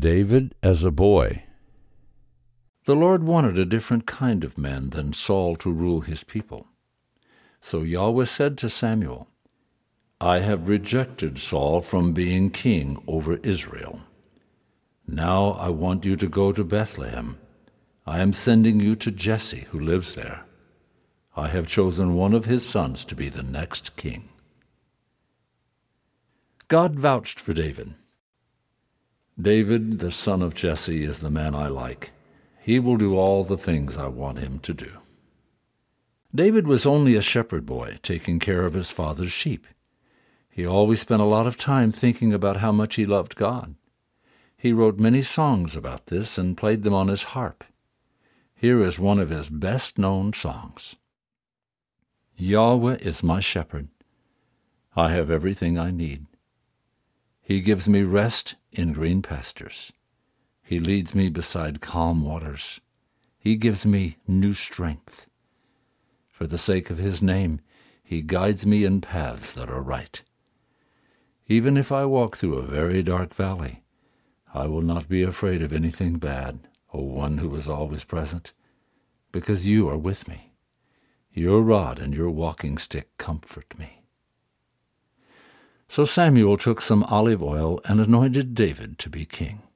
David as a boy. The Lord wanted a different kind of man than Saul to rule his people. So Yahweh said to Samuel, I have rejected Saul from being king over Israel. Now I want you to go to Bethlehem. I am sending you to Jesse, who lives there. I have chosen one of his sons to be the next king. God vouched for David. David, the son of Jesse, is the man I like. He will do all the things I want him to do. David was only a shepherd boy, taking care of his father's sheep. He always spent a lot of time thinking about how much he loved God. He wrote many songs about this and played them on his harp. Here is one of his best-known songs. Yahweh is my shepherd. I have everything I need. He gives me rest in green pastures. He leads me beside calm waters. He gives me new strength. For the sake of his name, he guides me in paths that are right. Even if I walk through a very dark valley, I will not be afraid of anything bad, O one who is always present, because you are with me. Your rod and your walking stick comfort me. So Samuel took some olive oil and anointed David to be king.